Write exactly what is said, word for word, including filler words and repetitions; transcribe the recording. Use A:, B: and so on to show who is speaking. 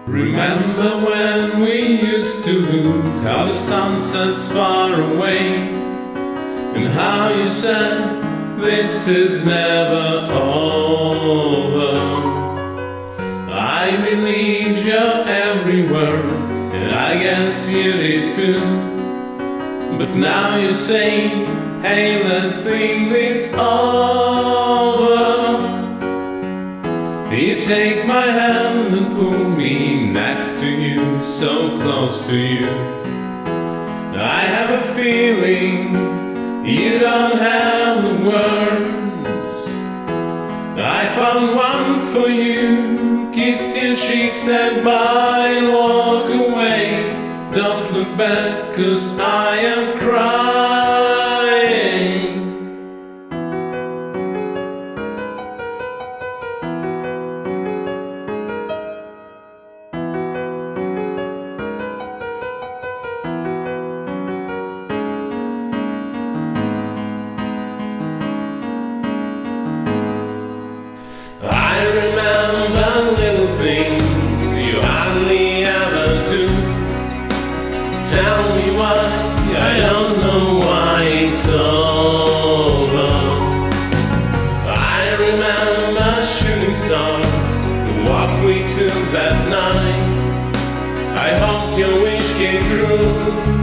A: Remember when we used to look how the sunsets far away, and how you said this is never over. I believed your every word, and I guess you did too. But now you say, hey, let's think this over. You take my hand and pull me next to you, so close to you. I have a feeling you don't have the words. I found one for you, kissed your cheek, said bye and walk away. Don't look back, 'cause I am crying. I remember little things you hardly ever do. Tell me why, I don't know why it's over. I remember shooting stars and what we took that night. I hope your wish came true.